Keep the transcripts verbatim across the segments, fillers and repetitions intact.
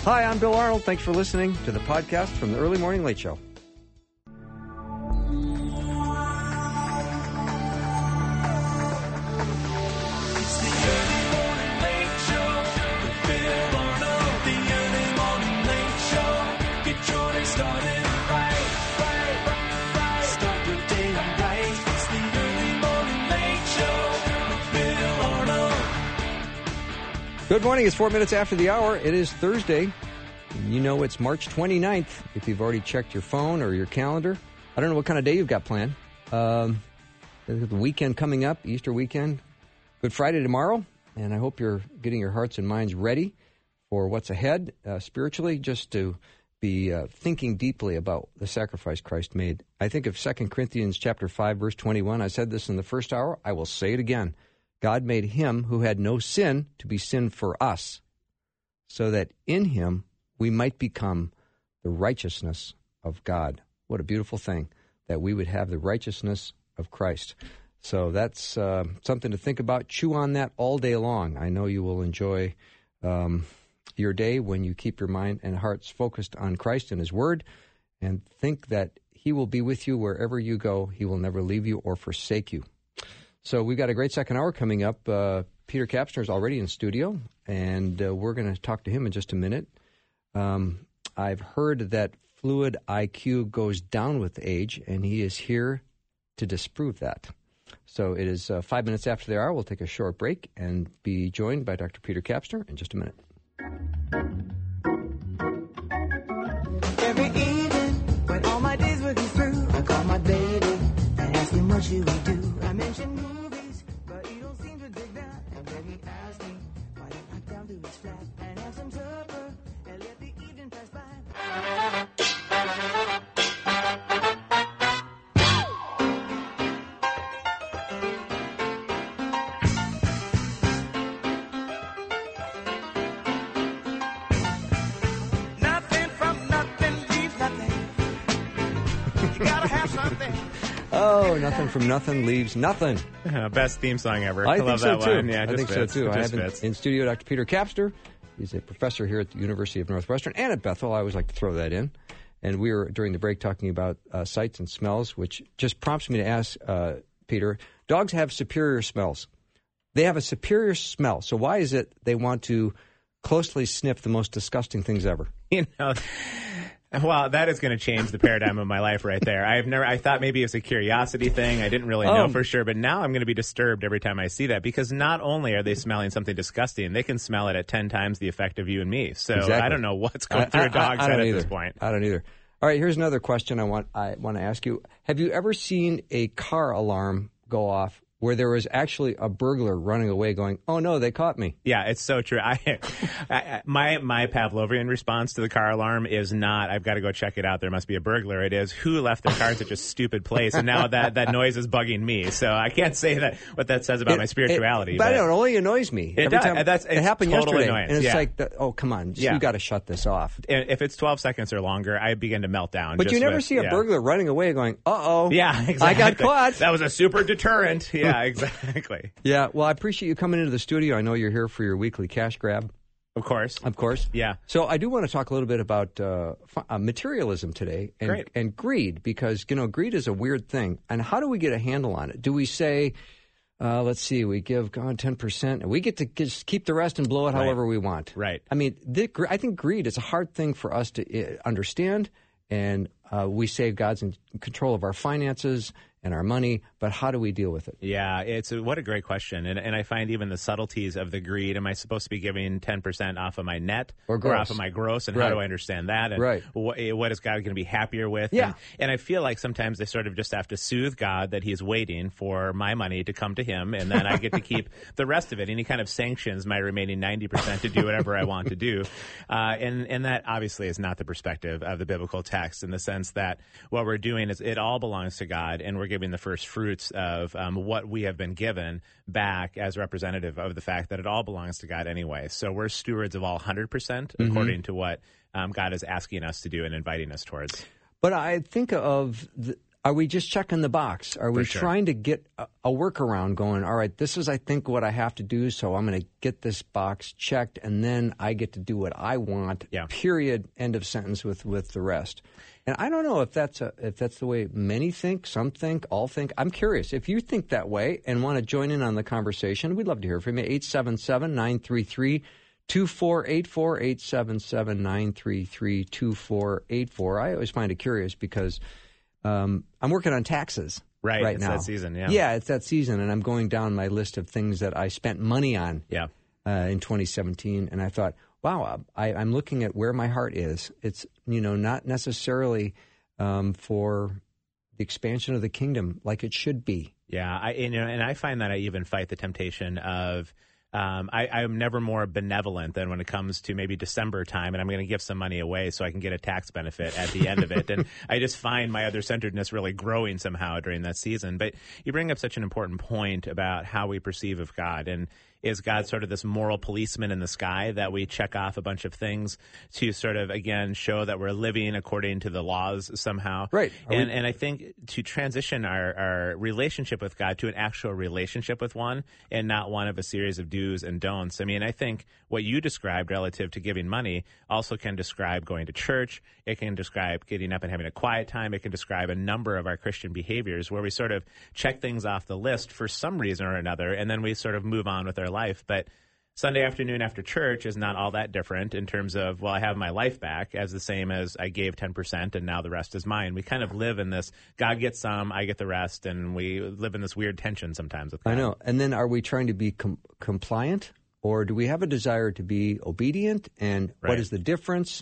Hi, I'm Bill Arnold. Thanks for listening to the podcast from the Early Morning Late Show. Good morning. It's four minutes after the hour. It is Thursday. You know it's March twenty-ninth if you've already checked your phone or your calendar. I don't know what kind of day you've got planned. Um, the weekend coming up, Easter weekend, Good Friday tomorrow, and I hope you're getting your hearts and minds ready for what's ahead uh, spiritually, just to be uh, thinking deeply about the sacrifice Christ made. I think of Second Corinthians chapter five, verse twenty-one. I said this in the first hour. I will say it again. God made him who had no sin to be sin for us, so that in him we might become the righteousness of God. What a beautiful thing that we would have the righteousness of Christ. So that's uh, something to think about. Chew on that all day long. I know you will enjoy um, your day when you keep your mind and hearts focused on Christ and his word, and think that he will be with you wherever you go. He will never leave you or forsake you. So we've got a great second hour coming up. Uh, Peter Kapsner is already in studio, and uh, we're going to talk to him in just a minute. Um, I've heard that fluid I Q goes down with age, and he is here to disprove that. So it is uh, five minutes after the hour. We'll take a short break and be joined by Doctor Peter Kapsner in just a minute. Every evening, when all my days will be through, I call my baby and ask him what should we do. I mention movies, but he don't seem to dig that. And then he asks me why don't I down to his flat and have some supper and let the evening pass by. Nothing from nothing leaves nothing. You gotta have something. Oh, nothing from nothing leaves nothing. Uh, best theme song ever. I, I think love so that too. line. Yeah, it I just think fits. so too. It I just have in, fits. in studio Doctor Peter Kapsner. He's a professor here at the University of Northwestern and at Bethel. I always like to throw that in. And we were, during the break, talking about uh, sights and smells, which just prompts me to ask, uh, Peter, dogs have superior smells. They have a superior smell. So why is it they want to closely sniff the most disgusting things ever? You know, well, that is going to change the paradigm of my life right there. I've never, I thought maybe it was a curiosity thing. I didn't really know Um, for sure, but now I'm going to be disturbed every time I see that, because not only are they smelling something disgusting, they can smell it at ten times the effect of you and me. So Exactly. I don't know what's going I- through I- a dog's I- I head don't at either. this point. I don't either. All right, here's another question I want I want to ask you. Have you ever seen a car alarm go off where there was actually a burglar running away going, oh, no, they caught me? Yeah, it's so true. I, I, my my Pavlovian response to the car alarm is not, I've got to go check it out, there must be a burglar. It is, who left their car in such a stupid place? And now that, that noise is bugging me. So I can't say that what that says about It- my spirituality. It, but, it only annoys me. It Every does. time- That's- it it's happened total yesterday. annoyance. And it's Yeah. like, the, oh, come on. Yeah. You got to shut this off. And if it's twelve seconds or longer, I begin to melt down. But just you never with- see a yeah. burglar running away going, uh-oh. Yeah, exactly. I got caught. That was a super deterrent. Yeah, exactly. Yeah, well, I appreciate you coming into the studio. I know you're here for your weekly cash grab, Of course. of course. Yeah. So I do want to talk a little bit about uh, f- uh, materialism today and, Great. and greed, because, you know, greed is a weird thing. And how do we get a handle on it? Do we say, uh, let's see, we give God ten percent, and we get to just keep the rest and blow it Right. however we want? Right. I mean, the, I think greed is a hard thing for us to uh, understand, and uh, we say God's in control of our finances and our money, but how do we deal with it? Yeah, it's a, what a great question. And, and I find even the subtleties of the greed. Am I supposed to be giving ten percent off of my net Or gross. off of my gross? And Right. how do I understand that? And Right. what, what is God going to be happier with? Yeah. And, and I feel like sometimes they sort of just have to soothe God that he's waiting for my money to come to him, and then I get to keep the rest of it. And he kind of sanctions my remaining ninety percent to do whatever I want to do. Uh, and, and that obviously is not the perspective of the biblical text, in the sense that what we're doing is it all belongs to God, and we're giving the first fruits of um, what we have been given back as representative of the fact that it all belongs to God anyway. So we're stewards of all one hundred percent Mm-hmm. according to what um, God is asking us to do and inviting us towards. But I think of the, Are we just checking the box? Are we sure. trying to get a, a workaround going, all right, this is, I think, what I have to do, so I'm going to get this box checked, and then I get to do what I want, yeah. period, end of sentence with, with the rest. And I don't know if that's a, if that's the way many think, some think, all think. I'm curious. If you think that way and want to join in on the conversation, we'd love to hear from you. eight seven seven, nine three three, two four eight four, eight seven seven, nine three three, two four eight four. I always find it curious because um, I'm working on taxes right, right it's now. that season, yeah. Yeah, it's that season, and I'm going down my list of things that I spent money on yeah. uh, in twenty seventeen, and I thought, wow, I, I'm looking at where my heart is. It's, you know, not necessarily um, for the expansion of the kingdom like it should be. Yeah, I, and, you know, and I find that I even fight the temptation of um, I, I'm never more benevolent than when it comes to maybe December time, and I'm going to give some money away so I can get a tax benefit at the end of it. And I just find my other-centeredness really growing somehow during that season. But you bring up such an important point about how we perceive of God. And is God sort of this moral policeman in the sky that we check off a bunch of things to sort of, again, show that we're living according to the laws somehow? Right. And, we- and I think to transition our, our relationship with God to an actual relationship with one and not one of a series of do's and don'ts. I mean, I think what you described relative to giving money also can describe going to church. It can describe getting up and having a quiet time. It can describe a number of our Christian behaviors where we sort of check things off the list for some reason or another, and then we sort of move on with our life. But Sunday afternoon after church is not all that different in terms of, well, I have my life back as the same as I gave ten percent and now the rest is mine. We kind of live in this, God gets some, I get the rest, and we live in this weird tension sometimes with God. I know. And then are we trying to be com- compliant, or do we have a desire to be obedient? And Right. what is the difference?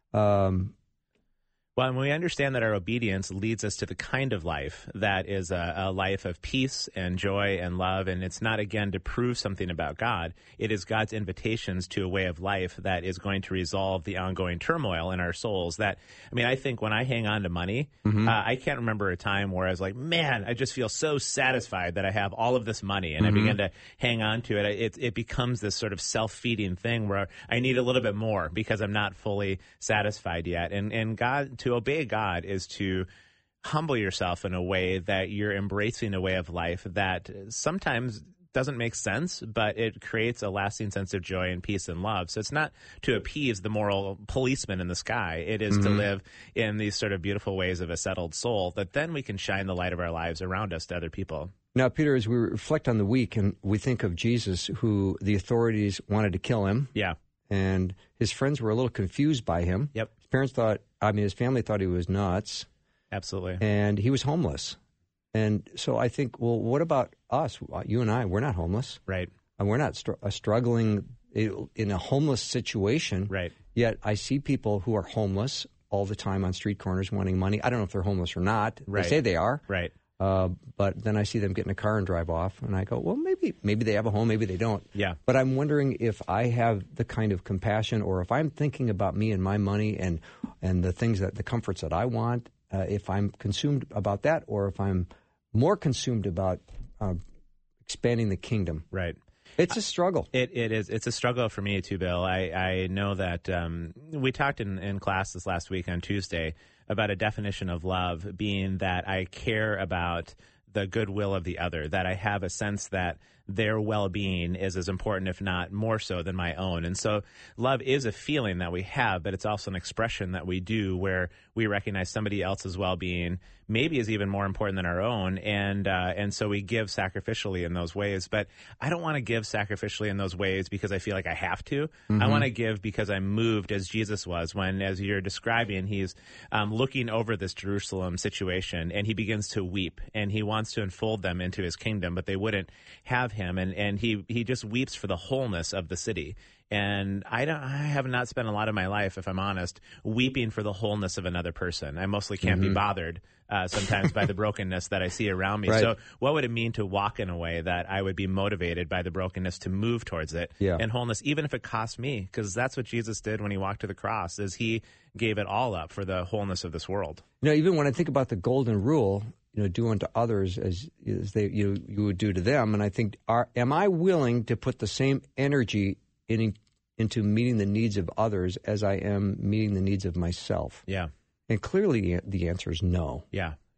Um, Well, and we understand that our obedience leads us to the kind of life that is a, a life of peace and joy and love. And it's not, again, to prove something about God. It is God's invitations to a way of life that is going to resolve the ongoing turmoil in our souls. That, I mean, I think when I hang on to money, mm-hmm. uh, I can't remember a time where I was like, man, I just feel so satisfied that I have all of this money. And mm-hmm. I begin to hang on to it. It, it becomes this sort of self-feeding thing where I need a little bit more because I'm not fully satisfied yet. And, and God, to To obey God is to humble yourself in a way that you're embracing a way of life that sometimes doesn't make sense, but it creates a lasting sense of joy and peace and love. So it's not to appease the moral policeman in the sky. It is mm-hmm. to live in these sort of beautiful ways of a settled soul that then we can shine the light of our lives around us to other people. Now, Peter, as we reflect on the week and we think of Jesus, who the authorities wanted to kill him. Yeah. And his friends were a little confused by him. Yep. His parents thought, I mean, his family thought he was nuts. Absolutely. And he was homeless. And so I think, well, what about us? You and I, we're not homeless. Right. And we're not str- uh, struggling in a homeless situation. Right. Yet I see people who are homeless all the time on street corners wanting money. I don't know if they're homeless or not. Right. They say they are. Right. Uh, but then I see them get in a car and drive off, and I go, well, maybe maybe they have a home, maybe they don't. Yeah. But I'm wondering if I have the kind of compassion, or if I'm thinking about me and my money and and the things that the comforts that I want, uh, if I'm consumed about that, or if I'm more consumed about uh, expanding the kingdom. Right. It's a struggle. It it is. It's a struggle for me too, Bill. I, I know that um, we talked in, in class this last week on Tuesday about a definition of love being that I care about the goodwill of the other, that I have a sense that their well-being is as important, if not more so, than my own. And so love is a feeling that we have, but it's also an expression that we do where we recognize somebody else's well-being maybe is even more important than our own. And uh, and so we give sacrificially in those ways. But I don't want to give sacrificially in those ways because I feel like I have to. Mm-hmm. I want to give because I'm moved as Jesus was when, as you're describing, he's um, looking over this Jerusalem situation and he begins to weep and he wants to enfold them into his kingdom, but they wouldn't have him. And, and he, he just weeps for the wholeness of the city. And I don't. I have not spent a lot of my life, if I'm honest, weeping for the wholeness of another person. I mostly can't mm-hmm. be bothered uh, sometimes by the brokenness that I see around me. Right. So what would it mean to walk in a way that I would be motivated by the brokenness to move towards it yeah. and wholeness, even if it cost me? Because that's what Jesus did when he walked to the cross, is he gave it all up for the wholeness of this world. You know, even when I think about the golden rule, you know, do unto others as, as they you you would do to them, and I think, are, am I willing to put the same energy in, into meeting the needs of others as I am meeting the needs of myself? Yeah. And clearly the answer is no. Yeah.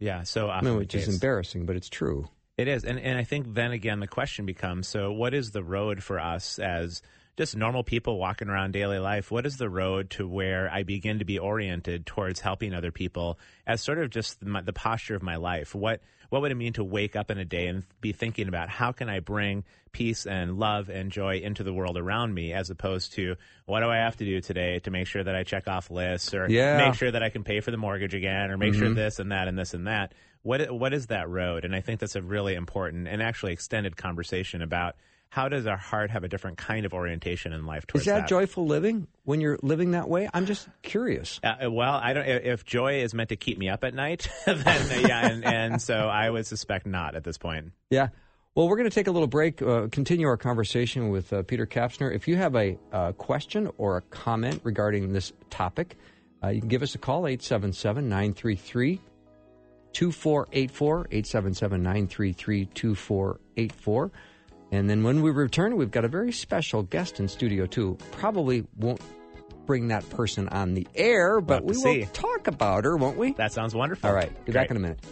Yeah, so often I mean, the which is case. embarrassing, but it's true. It is. And, and I think then again, the question becomes, so what is the road for us as just normal people walking around daily life? What is the road to where I begin to be oriented towards helping other people as sort of just my, the posture of my life? What what would it mean to wake up in a day and be thinking about how can I bring peace and love and joy into the world around me, as opposed to what do I have to do today to make sure that I check off lists, or Yeah. make sure that I can pay for the mortgage again, or make Mm-hmm. sure this and that and this and that. What what is that road? And I think that's a really important and actually extended conversation about how does our heart have a different kind of orientation in life towards Is that, that? joyful living when you're living that way? I'm just curious. Uh, well, I don't. If joy is meant to keep me up at night, then uh, yeah, and, and so I would suspect not at this point. Yeah. Well, we're going to take a little break, uh, continue our conversation with uh, Peter Kapsner. If you have a uh, question or a comment regarding this topic, uh, you can give us a call, eight seven seven, nine three three, two four eight four, eight seven seven, nine three three, two four eight four. And then when we return, we've got a very special guest in studio, too. Probably won't bring that person on the air, but we We'll have to will see. talk about her, won't we? That sounds wonderful. All right. Be Great. back in a minute.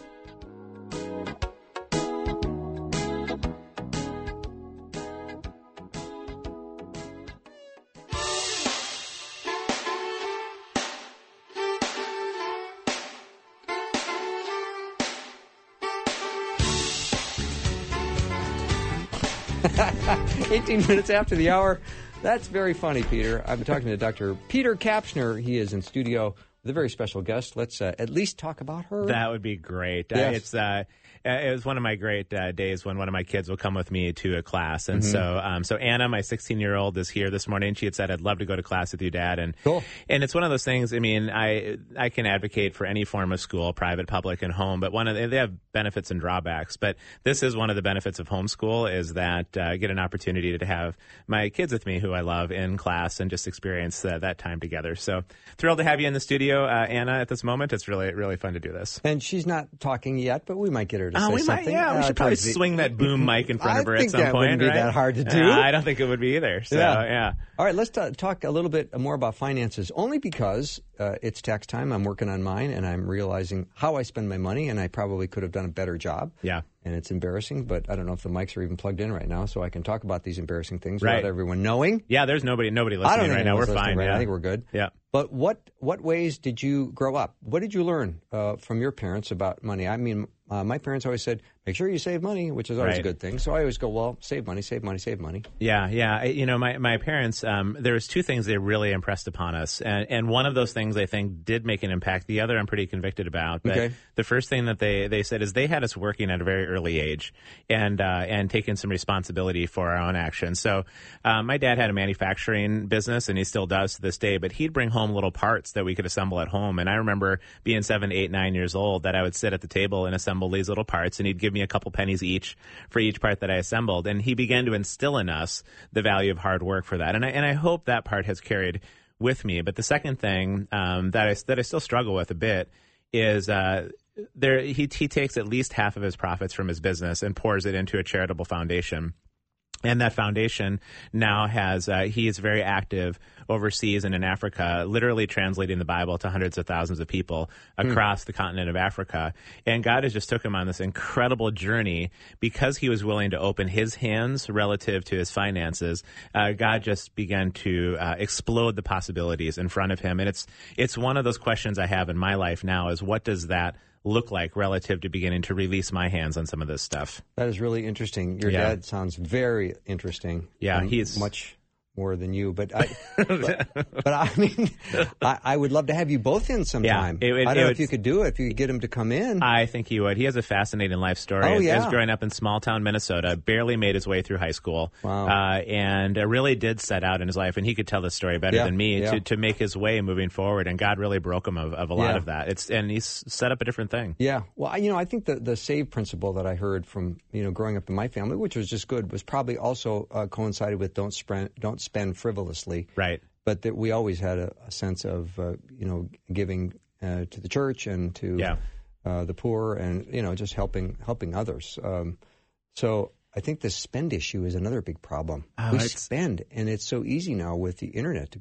eighteen minutes after the hour. That's very funny, Peter. I'm talking to Doctor Peter Kapsner. He is in studio with a very special guest. Let's uh, at least talk about her. That would be great. Uh, Yes. it's uh, it was one of my great uh, days when one of my kids will come with me to a class, and Mm-hmm. so um, so Anna, my sixteen-year-old, is here this morning. She had said, "I'd love to go to class with you, Dad." And Cool. and it's one of those things. I mean, I I can advocate for any form of school, private, public, and home, but one of the, they have benefits and drawbacks. But this is one of the benefits of homeschool, is that uh, I get an opportunity to have my kids with me, who I love, in class and just experience uh, that time together. So thrilled to have you in the studio, uh, Anna. At this moment, it's really really fun to do this. And she's not talking yet, but we might get her to Oh, say we might, something. yeah. We uh, should probably towards the- swing that boom mic in front I of her think at some that point. wouldn't be right? that hard to Uh, do. I don't think it would be either. So Yeah. yeah. All right, let's t- talk a little bit more about finances, only because uh, it's tax time. I'm working on mine, and I'm realizing how I spend my money, and I probably could have done a better job. Yeah. And it's embarrassing, but I don't know if the mics are even plugged in right now, so I can talk about these embarrassing things Right. without everyone knowing. Yeah, there's nobody nobody I listening don't think right now. We're anyone's listening fine. right now. yeah. I think we're good. Yeah. But what what ways did you grow up? What did you learn uh, from your parents about money? I mean, uh, my parents always said, make sure you save money, which is always a Right. good thing. So I always go, well, save money, save money, save money. Yeah, yeah. I, you know, my, my parents, um, there was two things they really impressed upon us. And, and one of those things I think did make an impact. The other I'm pretty convicted about. But Okay. the first thing that they, they said is they had us working at a very early age and, uh, and taking some responsibility for our own actions. So um, my dad had a manufacturing business, and he still does to this day, but he'd bring home little parts that we could assemble at home. And I remember being seven, eight, nine years old that I would sit at the table and assemble these little parts, and he'd give me a couple pennies each for each part that I assembled. And he began to instill in us the value of hard work for that. And I, and I hope that part has carried with me. But the second thing um, that I that I still struggle with a bit is uh, there he he takes at least half of his profits from his business and pours it into a charitable foundation. And that foundation now has, uh, he is very active overseas and in Africa, literally translating the Bible to hundreds of thousands of people across the continent of Africa. And God has just took him on this incredible journey because he was willing to open his hands relative to his finances. Uh, God just began to uh, explode the possibilities in front of him. And it's, it's one of those questions I have in my life now is what does that look like relative to beginning to release my hands on some of this stuff? That is really interesting. Your Yeah. dad sounds very interesting. Yeah, and he's- much more than you. But I, but, but I mean, I, I would love to have you both in sometime. it would- I it don't know would- if you could do it, if you could get him to come in. I think he would. He has a fascinating life story. Oh, as, yeah. as growing up in small town Minnesota, barely made his way through high school. Wow. Uh, and uh, really did set out in his life, and he could tell the story better Yeah, than me, yeah. to, to make his way moving forward. And God really broke him of, of a lot Yeah. of that. It's And he's set up a different thing. Yeah. Well, I, you know, I think the, the save principle that I heard from, you know, growing up in my family, which was just good, was probably also uh, coincided with don't spend, don't spend frivolously. Right. But that we always had a, a sense of, uh, you know, giving uh, to the church and to Yeah. uh, the poor and, you know, just helping helping others. Um, so I think the spend issue is another big problem. Oh, we it's- spend, and it's so easy now with the internet to go,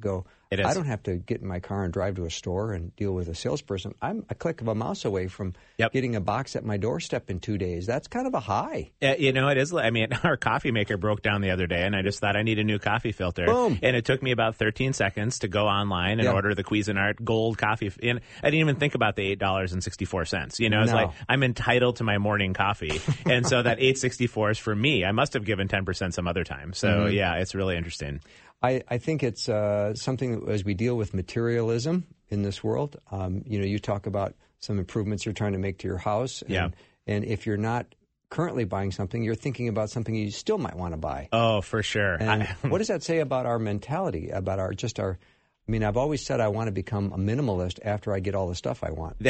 It is. I don't have to get in my car and drive to a store and deal with a salesperson. I'm a click of a mouse away from yep. getting a box at my doorstep in two days. That's kind of a high. Uh, you know, it is. I mean, our coffee maker broke down the other day, and I just thought I need a new coffee filter. Boom. And it took me about thirteen seconds to go online and Yeah. order the Cuisinart Gold coffee. And I didn't even think about the eight dollars and sixty-four cents. You know, it's No. like I'm entitled to my morning coffee. And so that eight dollars and sixty-four cents is for me. I must have given ten percent some other time. So, Mm-hmm. yeah, it's really interesting. I, I think it's uh, something that as we deal with materialism in this world, um, you know, you talk about some improvements you're trying to make to your house. And, Yeah. and if you're not currently buying something, you're thinking about something you still might want to buy. Oh, for sure. And I, what does that say about our mentality, about our just our I mean, I've always said I want to become a minimalist after I get all the stuff I want.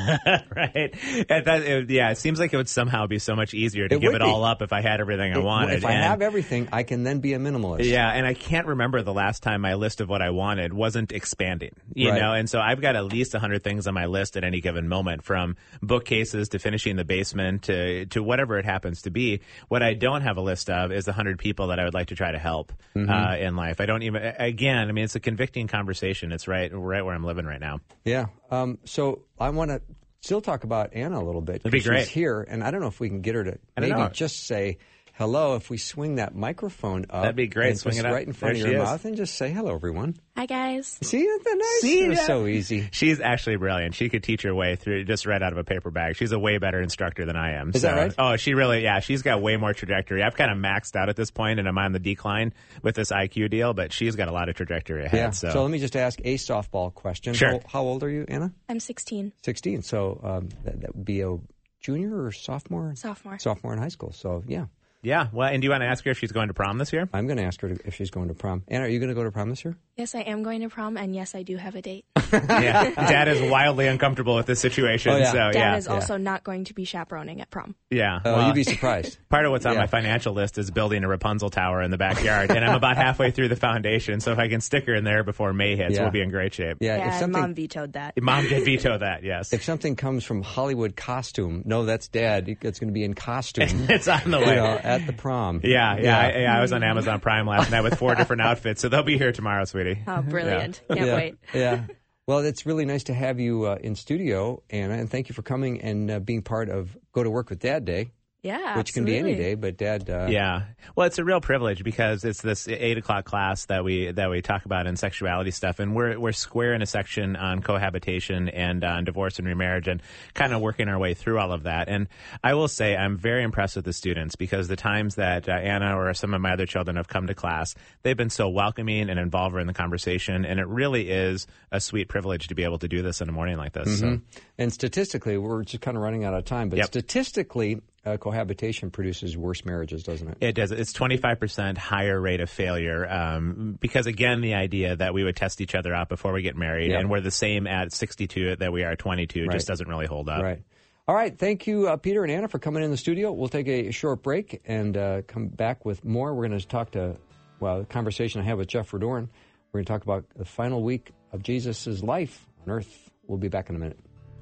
right. And that, it, yeah, it seems like it would somehow be so much easier to It give would it be. all up if I had everything I It- wanted. If I And- have everything, I can then be a minimalist. Yeah, and I can't remember the last time my list of what I wanted wasn't expanding, you Right. know, and so I've got at least one hundred things on my list at any given moment, from bookcases to finishing the basement to, to whatever it happens to be. What I don't have a list of is the one hundred people that I would like to try to help Mm-hmm. uh, in life. I don't even, again, I mean, it's a convicting conversation. It's right, right where I'm living right now. Yeah. Um, so I want to still talk about Anna a little bit. That'd be She's great. here, and I don't know if we can get her to I don't maybe know. just say hello. If we swing that microphone up, That'd be great. and Swing just it up. right in front There of she your is. mouth, and just say hello, everyone. Hi, guys. See, isn't that nice? See, It was yeah. so easy. She's actually brilliant. She could teach her way through just right out of a paper bag. She's a way better instructor than I am. Is so, that right? Oh, she really, yeah. She's got way more trajectory. I've kind of maxed out at this point, and I'm on the decline with this I Q deal, but she's got a lot of trajectory ahead. Yeah. So, So let me just ask a softball question. Sure. How, how old are you, Anna? I'm sixteen. sixteen. So um, that, that would be a junior or sophomore? Sophomore. Sophomore in high school. So, yeah. yeah. Well, and do you want to ask her if she's going to prom this year? I'm going to ask her to, if she's going to prom. Anna, are you going to go to prom this year? Yes, I am going to prom, and yes, I do have a date. Yeah. Dad is wildly uncomfortable with this situation. Oh, yeah. So, Dad yeah. is also not going to be chaperoning at prom. Yeah. Oh, Well, you'd be surprised. part of what's on Yeah. my financial list is building a Rapunzel tower in the backyard, and I'm about halfway through the foundation. So if I can stick her in there before May hits, Yeah. we'll be in great shape. Yeah. Yeah, if and something, Mom vetoed that. Mom did veto that, yes. if something comes from Hollywood costume, no, that's Dad. It's going to be in costume. It's on the you way. know, at the prom. Yeah, yeah, I, yeah. I was on Amazon Prime last night with four different outfits, so they'll be here tomorrow, sweetie. Oh, brilliant. Can't yeah. wait. Yeah. Well, it's really nice to have you uh, in studio, Anna, and thank you for coming and uh, being part of Go to Work with Dad Day, Yeah, which can be any absolutely. day, but Dad. Uh, Yeah, well, it's a real privilege because it's this eight o'clock class that we that we talk about in sexuality stuff, and we're we're square in a section on cohabitation and on divorce and remarriage, and kind of working our way through all of that. And I will say I'm very impressed with the students because the times that uh, Anna or some of my other children have come to class, they've been so welcoming and involved in the conversation, and it really is a sweet privilege to be able to do this in a morning like this. So. And statistically, we're just kind of running out of time, but Yep. statistically, uh, cohabitation produces worse marriages, doesn't it? It does. It's twenty-five percent higher rate of failure um, because, again, the idea that we would test each other out before we get married Yeah. and we're the same at sixty-two that we are at twenty-two Right. just doesn't really hold up. Right. All right. Thank you, uh, Peter and Anna, for coming in the studio. We'll take a short break and uh, come back with more. We're going to talk to, well, a conversation I had with Jeff Verdorn. We're going to talk about the final week of Jesus' life on earth. We'll be back in a minute.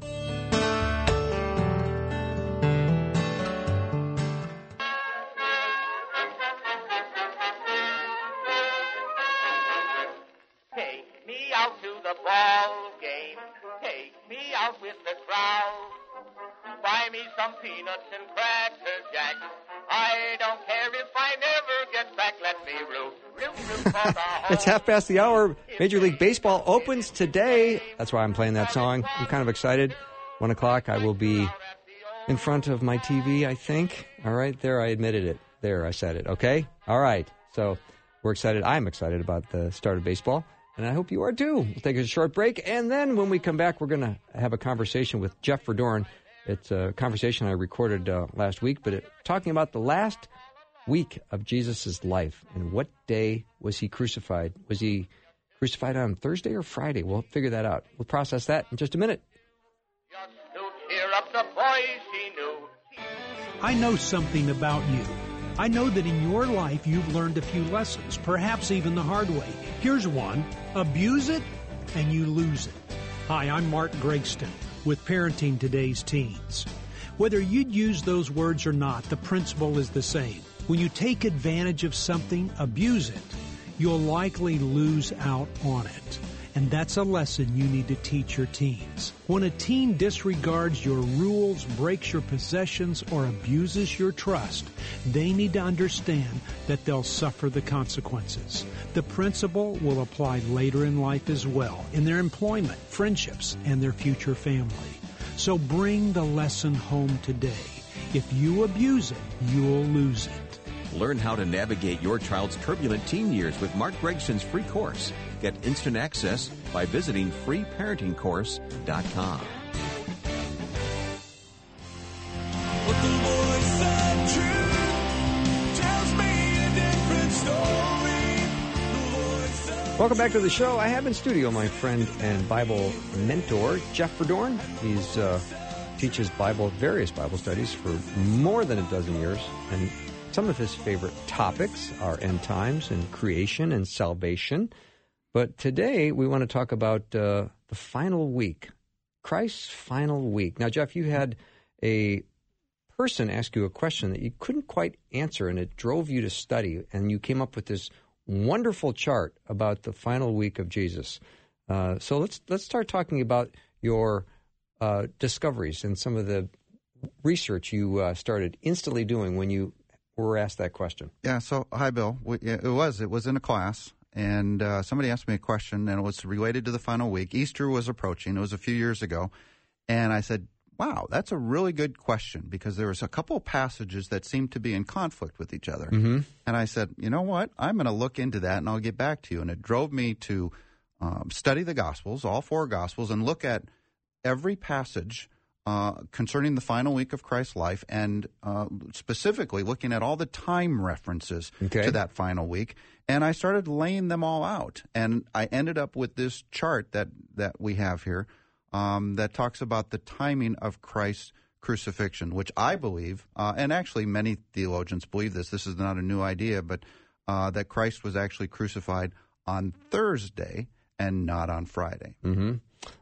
Take me out to the ball game. Take me out with the crowd. Buy me some peanuts and cracker jack. I don't care if I never get back. Let me root, root, root for the home. It's half past the hour. Major League Baseball opens today. That's why I'm playing that song. I'm kind of excited. One o'clock, I will be in front of my T V, I think. All right, there, I admitted it. There, I said it. Okay? All right. So we're excited. I'm excited about the start of baseball, and I hope you are too. We'll take a short break, and then when we come back, we're going to have a conversation with Jeff Verdorn. It's a conversation I recorded uh, last week, but it, talking about the last week of Jesus' life and what day was he crucified? Was he crucified on Thursday or Friday? We'll figure that out. We'll process that in just a minute. Just to cheer up the boys she knew. I know something about you. I know that in your life you've learned a few lessons, perhaps even the hard way. Here's one. Abuse it and you lose it. Hi, I'm Mark Gregston with Parenting Today's Teens. Whether you'd use those words or not, the principle is the same. When you take advantage of something, abuse it, you'll likely lose out on it. And that's a lesson you need to teach your teens. When a teen disregards your rules, breaks your possessions, or abuses your trust, they need to understand that they'll suffer the consequences. The principle will apply later in life as well, in their employment, friendships, and their future family. So bring the lesson home today. If you abuse it, you'll lose it. Learn how to navigate your child's turbulent teen years with Mark Gregson's free course. Get instant access by visiting free parenting course dot com. But the voice of truth tells me a different story. The voice of Welcome back to the show. I have in studio my friend and Bible mentor, Jeff Verdorn. He's uh, teaches Bible, various Bible studies for more than a dozen years, and some of his favorite topics are end times and creation and salvation. But today we want to talk about uh, the final week, Christ's final week. Now, Jeff, you had a person ask you a question that you couldn't quite answer, and it drove you to study, and you came up with this wonderful chart about the final week of Jesus. Uh, so let's let's start talking about your uh, discoveries and some of the research you uh, started instantly doing when you were asked that question. Yeah, so, hi, Bill. We, it was. It was in a class, and uh, somebody asked me a question, and it was related to the final week. Easter was approaching. It was a few years ago, and I said, wow, that's a really good question, because there was a couple of passages that seemed to be in conflict with each other. Mm-hmm. And I said, you know what? I'm going to look into that, and I'll get back to you. And it drove me to um, study the Gospels, all four Gospels, and look at every passage Uh, concerning the final week of Christ's life, and uh, specifically looking at all the time references Okay. to that final week. And I started laying them all out. And I ended up with this chart that, that we have here um, that talks about the timing of Christ's crucifixion, which I believe, uh, and actually many theologians believe this, this is not a new idea, but uh, that Christ was actually crucified on Thursday and not on Friday. Mm-hmm.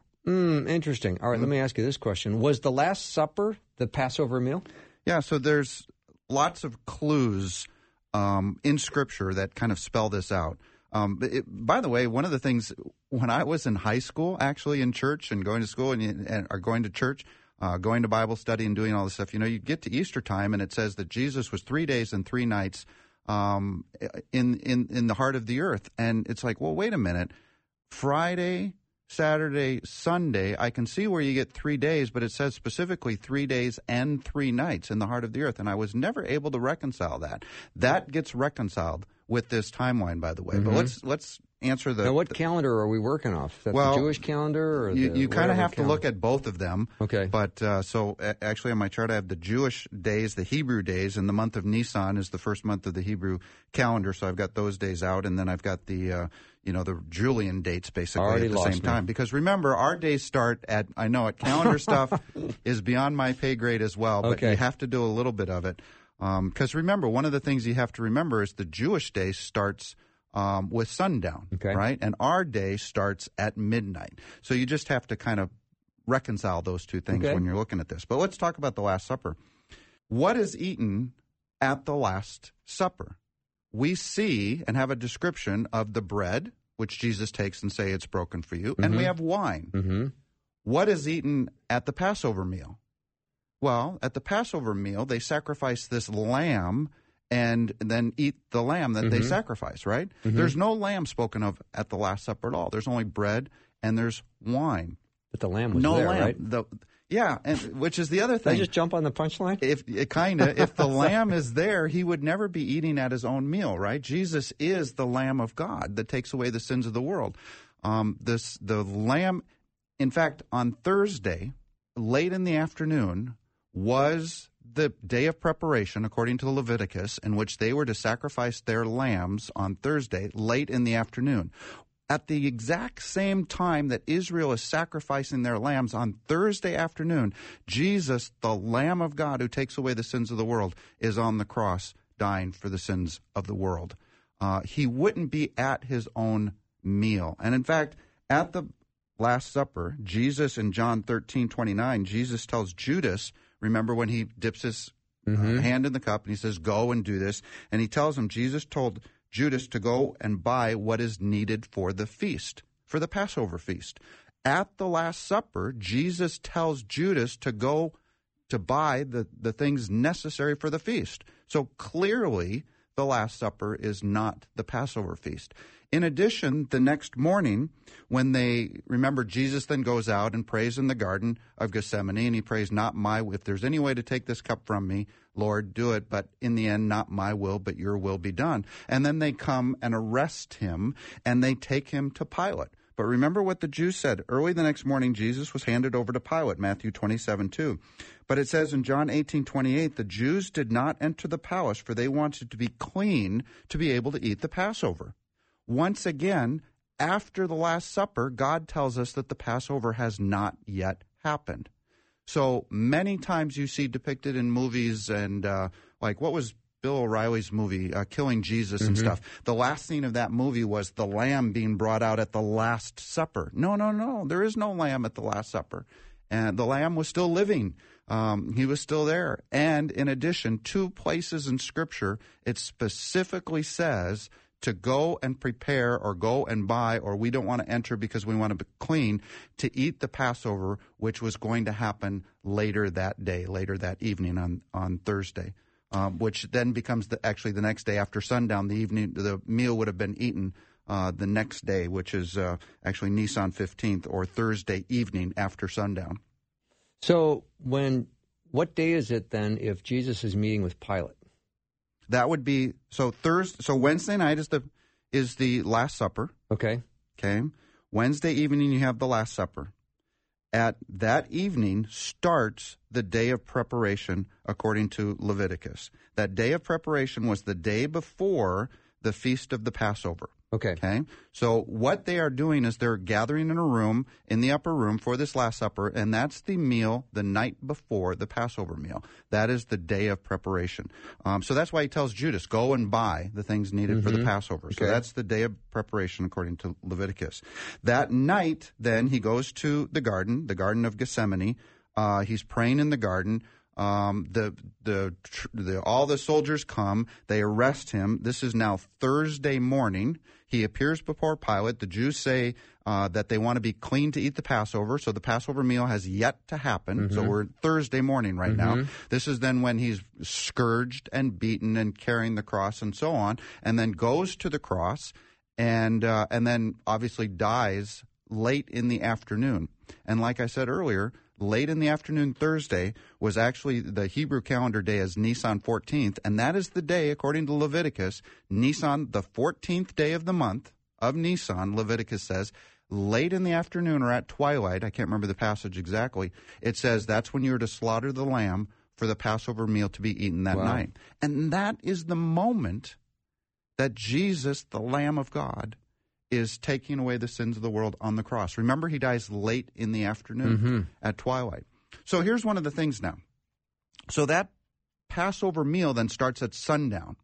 Mm, interesting. All right, let me ask you this question. Was the Last Supper the Passover meal? Yeah, so there's lots of clues um, in Scripture that kind of spell this out. Um, it, by the way, one of the things, when I was in high school, actually in church and going to school and, and or going to church, uh, going to Bible study and doing all this stuff, you know, you get to Easter time and it says that Jesus was three days and three nights um, in, in, in the heart of the earth. And it's like, well, wait a minute. Friday, Saturday, Sunday, I can see where you get three days, but it says specifically three days and three nights in the heart of the earth, and I was never able to reconcile that. That gets reconciled with this timeline, by the way. Mm-hmm. But let's let's answer the... Now, what the, calendar are we working off? Is that well, the Jewish calendar? Or you the you kind of whatever have to calendar? look at both of them. Okay. But uh, so uh, actually on my chart I have the Jewish days, the Hebrew days, and the month of Nisan is the first month of the Hebrew calendar, so I've got those days out, and then I've got the... Uh, you know, the Julian dates basically Already at the lost same me. time. Because remember, our days start at, I know it, calendar stuff is beyond my pay grade as well, but Okay. you have to do a little bit of it. Because um, remember, one of the things you have to remember is the Jewish day starts um, with sundown, Okay. right? And our day starts at midnight. So you just have to kind of reconcile those two things Okay. when you're looking at this. But let's talk about the Last Supper. What is eaten at the Last Supper? We see and have a description of the bread, which Jesus takes and say it's broken for you, and we have wine. Mm-hmm. What is eaten at the Passover meal? Well, at the Passover meal, they sacrifice this lamb and then eat the lamb that they Mhm. sacrifice, right? Mhm. There's no lamb spoken of at the Last Supper at all. There's only bread and there's wine. But the lamb was no there, lamb. right? The, yeah, and which is the other Did I thing. just jump on the punchline? If kind of, if the lamb is there, he would never be eating at his own meal, right? Jesus is the Lamb of God that takes away the sins of the world. Um, this the lamb. In fact, on Thursday, late in the afternoon, was the day of preparation, according to Leviticus, in which they were to sacrifice their lambs on Thursday, late in the afternoon. At the exact same time that Israel is sacrificing their lambs on Thursday afternoon, Jesus, the Lamb of God who takes away the sins of the world, is on the cross dying for the sins of the world. Uh, he wouldn't be at his own meal. And in fact, at the Last Supper, Jesus in John thirteen twenty-nine, Jesus tells Judas, remember when he dips his Mm-hmm. uh, hand in the cup and he says, go and do this. And he tells him, Jesus told Judas to go and buy what is needed for the feast, for the Passover feast. At the Last Supper, Jesus tells Judas to go to buy the, the things necessary for the feast. So clearly, the Last Supper is not the Passover feast. In addition, the next morning, when they, remember, Jesus then goes out and prays in the Garden of Gethsemane, and he prays, not my, if there's any way to take this cup from me, Lord, do it, but in the end, not my will, but your will be done. And then they come and arrest him, and they take him to Pilate. But remember what the Jews said. Early the next morning, Jesus was handed over to Pilate, Matthew twenty-seven two. But it says in John eighteen twenty-eight, the Jews did not enter the palace, for they wanted to be clean to be able to eat the Passover. Once again, after the Last Supper, God tells us that the Passover has not yet happened. So many times you see depicted in movies and uh, like what was Bill O'Reilly's movie, uh, Killing Jesus and Mm-hmm. stuff. The last scene of that movie was the lamb being brought out at the Last Supper. No, no, no. There is no lamb at the Last Supper. And the lamb was still living. Um, he was still there. And in addition, two places in Scripture, it specifically says to go and prepare or go and buy, or we don't want to enter because we want to be clean, to eat the Passover, which was going to happen later that day, later that evening on, on Thursday. Um, which then becomes the, actually the next day after sundown. The evening, the meal would have been eaten uh, the next day, which is uh, actually Nisan fifteenth, or Thursday evening after sundown. So when, what day is it then if Jesus is meeting with Pilate? That would be so Thursday. So Wednesday night is the is the Last Supper. Okay. Okay. Wednesday evening you have the Last Supper. At that evening starts the day of preparation according to Leviticus. That day of preparation was the day before the feast of the Passover. Okay. Okay. So what they are doing is they're gathering in a room, in the upper room for this Last Supper, and that's the meal the night before the Passover meal. That is the day of preparation. Um, so that's why he tells Judas, go and buy the things needed Mm-hmm. for the Passover. So Okay. that's the day of preparation according to Leviticus. That night, then, he goes to the garden, the Garden of Gethsemane. Uh, he's praying in the garden. Um, the, the the all the soldiers come. They arrest him. This is now Thursday morning. He appears before Pilate. The Jews say uh, that they want to be clean to eat the Passover, so the Passover meal has yet to happen. Mm-hmm. So we're Thursday morning right now. This is then when he's scourged and beaten and carrying the cross and so on, and then goes to the cross and uh, and then obviously dies late in the afternoon. And like I said earlier, late in the afternoon Thursday was actually the Hebrew calendar day as Nisan fourteenth, and that is the day, according to Leviticus, Nisan, the fourteenth day of the month of Nisan, Leviticus says, late in the afternoon or at twilight, I can't remember the passage exactly, it says that's when you're to slaughter the lamb for the Passover meal to be eaten that Wow. night. And that is the moment that Jesus, the Lamb of God, is taking away the sins of the world on the cross. Remember, he dies late in the afternoon Mm-hmm. at twilight. So here's one of the things now. So that Passover meal then starts at sundown.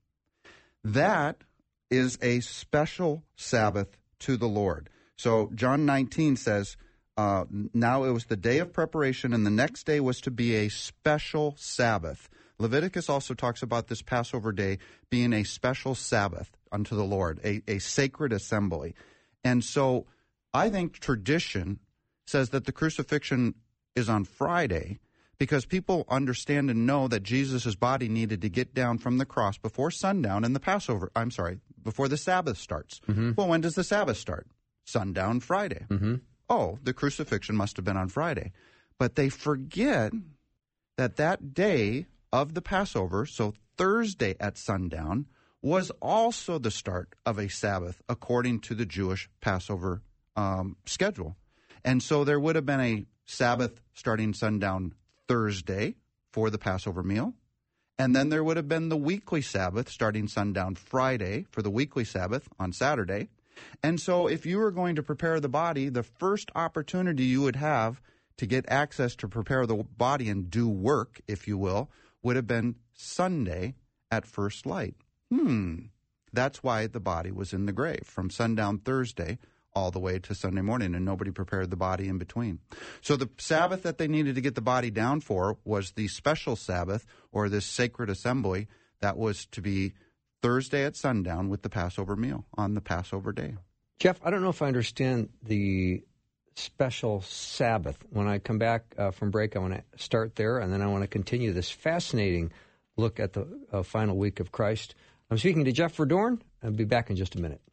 That is a special Sabbath to the Lord. So John nineteen says, uh, now it was the day of preparation, and the next day was to be a special Sabbath. Leviticus also talks about this Passover day being a special Sabbath unto the Lord, a, a sacred assembly. And so I think tradition says that the crucifixion is on Friday because people understand and know that Jesus' body needed to get down from the cross before sundown and the Passover, I'm sorry, before the Sabbath starts. Mm-hmm. Well, when does the Sabbath start? Sundown Friday. Mm-hmm. Oh, the crucifixion must have been on Friday. But they forget that that day of the Passover, so Thursday at sundown, was also the start of a Sabbath according to the Jewish Passover um, schedule. And so there would have been a Sabbath starting sundown Thursday for the Passover meal. And then there would have been the weekly Sabbath starting sundown Friday for the weekly Sabbath on Saturday. And so if you were going to prepare the body, the first opportunity you would have to get access to prepare the body and do work, if you will, would have been Sunday at first light. Hmm. That's why the body was in the grave from sundown Thursday all the way to Sunday morning, and nobody prepared the body in between. So the Sabbath that they needed to get the body down for was the special Sabbath, or this sacred assembly, that was to be Thursday at sundown with the Passover meal on the Passover day. Jeff, I don't know if I understand the special Sabbath. When I come back uh, from break, I want to start there, and then I want to continue this fascinating look at the uh, final week of Christ. I'm speaking to Jeff Verdorn. I'll be back in just a minute.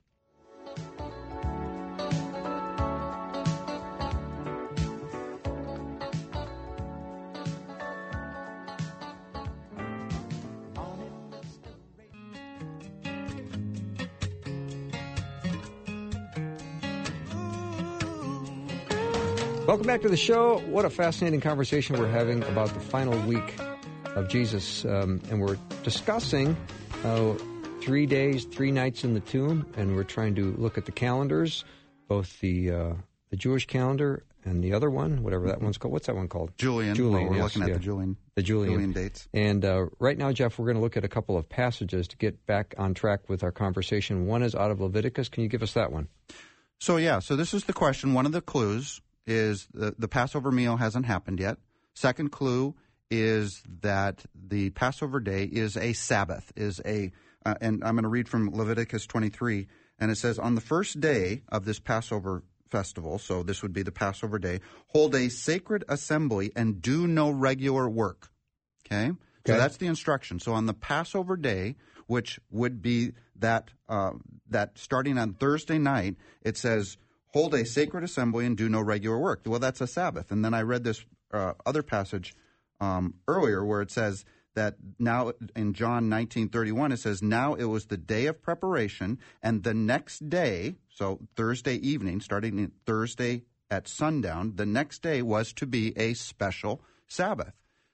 Welcome back to the show. What a fascinating conversation we're having about the final week of Jesus. Um, and we're discussing uh, three days, three nights in the tomb. And we're trying to look at the calendars, both the uh, the Jewish calendar and the other one, whatever that one's called. What's that one called? Julian. Julian, Well, we're yes, looking at yeah. the Julian, The Julian. Julian dates. And uh, right now, Jeff, we're going to look at a couple of passages to get back on track with our conversation. One is out of Leviticus. Can you give us that one? So, yeah, so this is the question. One of the clues is the, the Passover meal hasn't happened yet. Second clue is that the Passover day is a Sabbath, is a, uh, and I'm going to read from Leviticus twenty-three, and it says, on the first day of this Passover festival, so this would be the Passover day, hold a sacred assembly and do no regular work. Okay? Okay. So that's the instruction. So on the Passover day, which would be that uh, that starting on Thursday night, it says, hold a sacred assembly and do no regular work. Well, that's a Sabbath. And then I read this uh, other passage um, earlier where it says that now in John nineteen thirty-one, it says, now it was the day of preparation, and the next day, so Thursday evening, starting Thursday at sundown, the next day was to be a special Sabbath.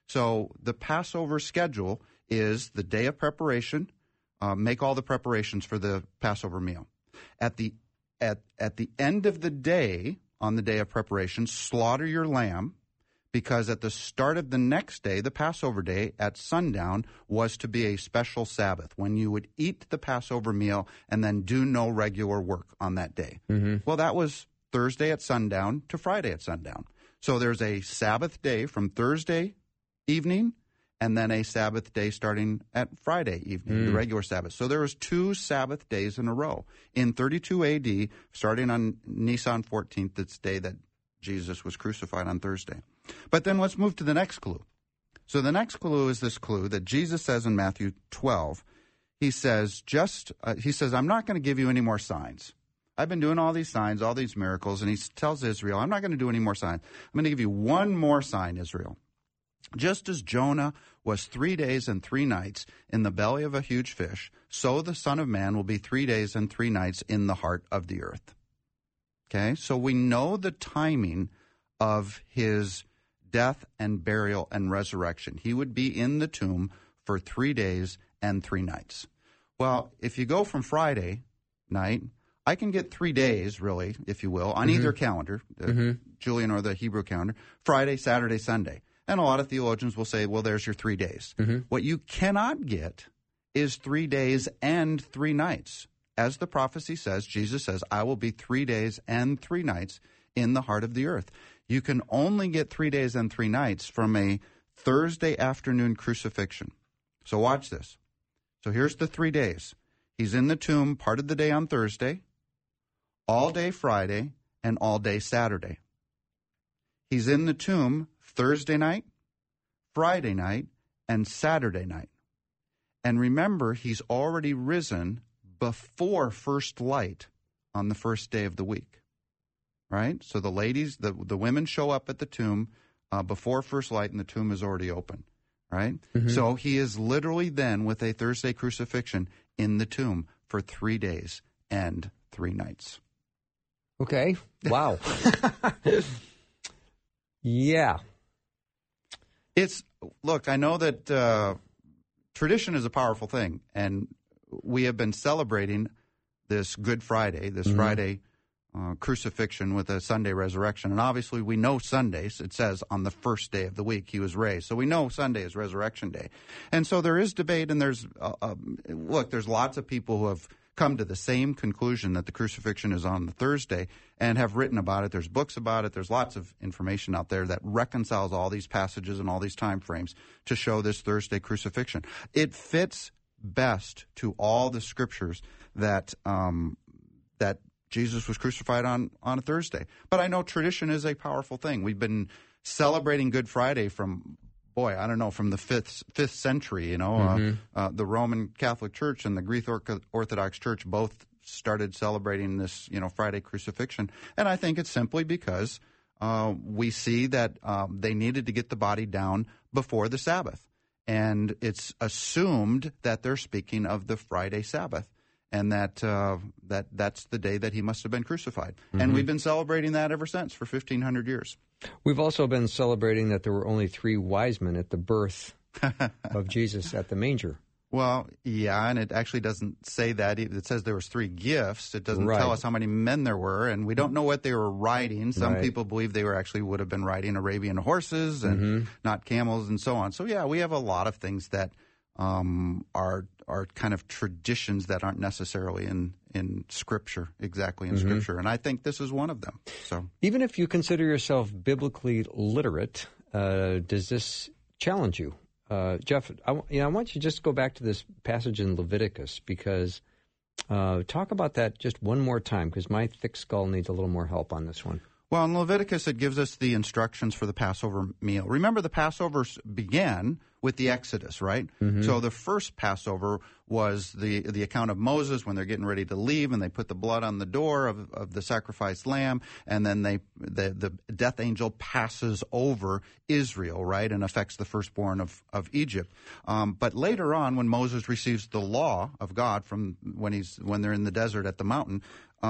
So the Passover schedule is the day of preparation, uh, make all the preparations for the Passover meal. At the At, at the end of the day, on the day of preparation, slaughter your lamb, because at the start of the next day, the Passover day, at sundown, was to be a special Sabbath, when you would eat the Passover meal and then do no regular work on that day. Mm-hmm. Well, that was Thursday at sundown to Friday at sundown. So there's a Sabbath day from Thursday evening, and then a Sabbath day starting at Friday evening, Mm. the regular Sabbath. So there was two Sabbath days in a row. In thirty-two A D, starting on Nisan fourteenth, it's the day that Jesus was crucified on Thursday. But then let's move to the next clue. So the next clue is this clue that Jesus says in Matthew twelve. He says, just uh, he says, I'm not going to give you any more signs. I've been doing all these signs, all these miracles, and he tells Israel, I'm not going to do any more signs. I'm going to give you one more sign, Israel. Just as Jonah was three days and three nights in the belly of a huge fish, so the Son of Man will be three days and three nights in the heart of the earth. Okay, so we know the timing of his death and burial and resurrection. He would be in the tomb for three days and three nights. Well, if you go from Friday night, I can get three days, really, if you will, on Mm-hmm. either calendar, the Mm-hmm. Julian or the Hebrew calendar, Friday, Saturday, Sunday. And a lot of theologians will say, well, there's your three days. Mm-hmm. What you cannot get is three days and three nights. As the prophecy says, Jesus says, I will be three days and three nights in the heart of the earth. You can only get three days and three nights from a Thursday afternoon crucifixion. So watch this. So here's the three days. He's in the tomb part of the day on Thursday, all day Friday, and all day Saturday. He's in the tomb Thursday night, Friday night, and Saturday night. And remember, he's already risen before first light on the first day of the week. Right? So the ladies, the, the women show up at the tomb uh, before first light, and the tomb is already open. Right? Mm-hmm. So he is literally then, with a Thursday crucifixion, in the tomb for three days and three nights. Okay. Wow. Yeah. It's, look, I know that uh, tradition is a powerful thing, and we have been celebrating this Good Friday, this Mm-hmm. Friday uh, crucifixion with a Sunday resurrection. And obviously we know Sundays, it says on the first day of the week he was raised. So we know Sunday is Resurrection Day. And so there is debate, and there's, uh, uh, look, there's lots of people who have come to the same conclusion that the crucifixion is on the Thursday and have written about it. There's books about it. There's lots of information out there that reconciles all these passages and all these time frames to show this Thursday crucifixion. It fits best to all the scriptures that um, that Jesus was crucified on, on a Thursday. But I know tradition is a powerful thing. We've been celebrating Good Friday from, boy, I don't know, from the fifth fifth century. You know, Mhm. uh, uh, the Roman Catholic Church and the Greek Or- Orthodox Church both started celebrating this, you know, Friday crucifixion. And I think it's simply because uh, we see that um, they needed to get the body down before the Sabbath. And it's assumed that they're speaking of the Friday Sabbath, and that uh, that that's the day that he must have been crucified. And Mhm. we've been celebrating that ever since for fifteen hundred years. We've also been celebrating that there were only three wise men at the birth of Jesus at the manger. Well, yeah, and it actually doesn't say that. It says there was three gifts. It doesn't Right. tell us how many men there were, and we don't know what they were riding. Some Right. people believe they were actually would have been riding Arabian horses and Mhm. not camels and so on. So yeah, we have a lot of things that um, are are kind of traditions that aren't necessarily in in Scripture, exactly in Mhm. Scripture, and I think this is one of them. So Even if you consider yourself biblically literate, uh, does this challenge you? Uh, Jeff, I, w- you know, I want you to just go back to this passage in Leviticus, because uh, talk about that just one more time, because my thick skull needs a little more help on this one. Well, in Leviticus, it gives us the instructions for the Passover meal. Remember, the Passover began with the Exodus, right? Mhm. So the first Passover was the the account of Moses when they're getting ready to leave, and they put the blood on the door of, of the sacrificed lamb, and then they the, the death angel passes over Israel, right, and affects the firstborn of, of Egypt. Um, but later on, when Moses receives the law of God from when he's when they're in the desert at the mountain,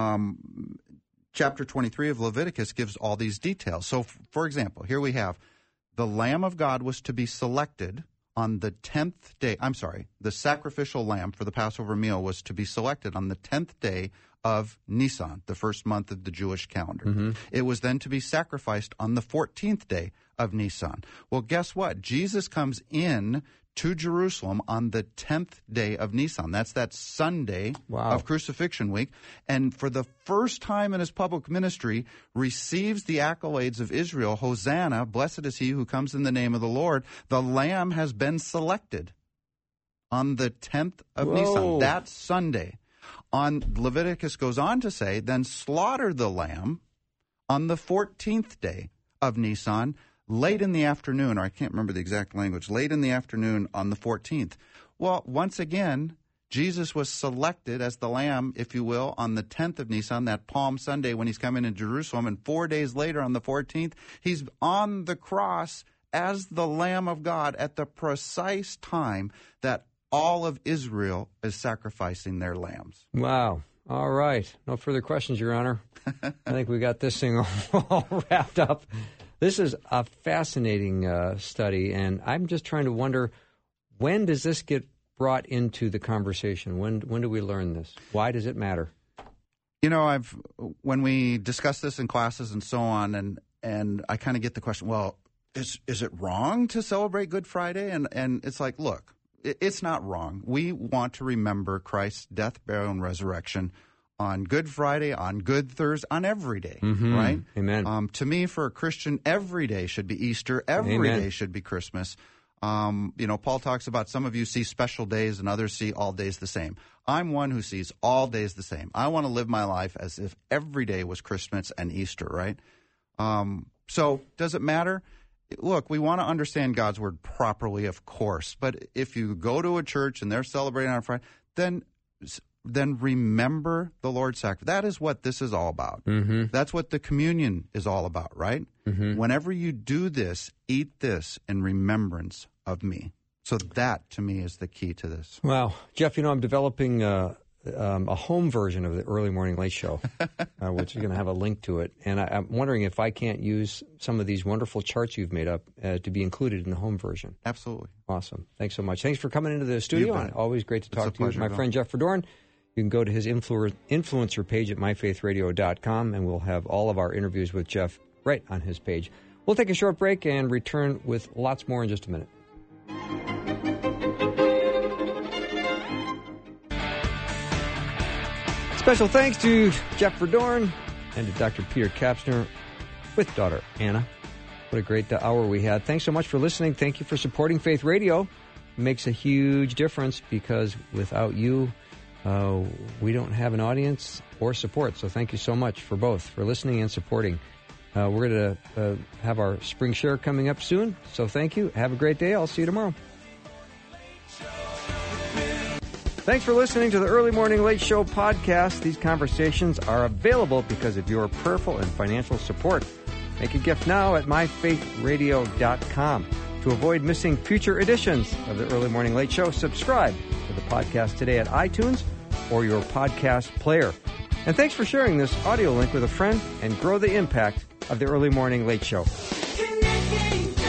um, chapter twenty-three of Leviticus gives all these details. So, f- for example, here we have the Lamb of God was to be selected on the tenth day. I'm sorry, the sacrificial lamb for the Passover meal was to be selected on the tenth day of Nisan, the first month of the Jewish calendar. Mhm. It was then to be sacrificed on the fourteenth day of Nisan. Well, guess what? Jesus comes in to Jerusalem on the tenth day of Nisan. That's that Sunday Wow. of Crucifixion Week. And for the first time in his public ministry, receives the accolades of Israel. Hosanna, blessed is he who comes in the name of the Lord. The Lamb has been selected on the tenth of Whoa. Nisan. That Sunday. On Leviticus goes on to say, then slaughter the lamb on the fourteenth day of Nisan, late in the afternoon, or I can't remember the exact language, late in the afternoon on the fourteenth. Well, once again, Jesus was selected as the lamb, if you will, on the tenth of Nisan, that Palm Sunday when he's coming in Jerusalem, and four days later on the fourteenth, he's on the cross as the Lamb of God at the precise time that all of Israel is sacrificing their lambs. Wow. All right. No further questions, Your Honor. I think we got this thing all, all wrapped up. This is a fascinating uh, study, and I'm just trying to wonder, when does this get brought into the conversation? When when do we learn this? Why does it matter? You know, I've when we discuss this in classes and so on, and and I kind of get the question, well, is is it wrong to celebrate Good Friday? And and it's like, look, it, it's not wrong. We want to remember Christ's death, burial, and resurrection on Good Friday, on Good Thursday, on every day, Mhm. right? Amen. Um, to me, for a Christian, every day should be Easter. Every day Amen. should be Christmas. Um, you know, Paul talks about some of you see special days and others see all days the same. I'm one who sees all days the same. I want to live my life as if every day was Christmas and Easter, right? Um, so does it matter? Look, we want to understand God's word properly, of course. But if you go to a church and they're celebrating on Friday, then then remember the Lord's sacrifice. That is what this is all about. Mm-hmm. That's what the communion is all about, right? Mm-hmm. Whenever you do this, eat this in remembrance of me. So that, to me, is the key to this. Wow. Jeff, you know, I'm developing uh, um, a home version of the Early Morning Late Show, uh, which is going to have a link to it. And I, I'm wondering if I can't use some of these wonderful charts you've made up uh, to be included in the home version. Absolutely. Awesome. Thanks so much. Thanks for coming into the studio. bet. Always great to It's talk a to you. pleasure, My Bill. friend Jeff Verdorn. You can go to his influ- influencer page at my faith radio dot com, and we'll have all of our interviews with Jeff right on his page. We'll take a short break and return with lots more in just a minute. Special thanks to Jeff Verdorn and to Doctor Peter Kapsner with daughter Anna. What a great hour we had. Thanks so much for listening. Thank you for supporting Faith Radio. It makes a huge difference because without you, uh, we don't have an audience or support. So thank you so much for both, for listening and supporting. Uh, we're going to uh, have our spring share coming up soon. So thank you. Have a great day. I'll see you tomorrow. Thanks for listening to the Early Morning Late Show podcast. These conversations are available because of your prayerful and financial support. Make a gift now at my faith radio dot com. To avoid missing future editions of the Early Morning Late Show, subscribe to the podcast today at iTunes or your podcast player. And thanks for sharing this audio link with a friend and grow the impact of the Early Morning Late Show. Connecting.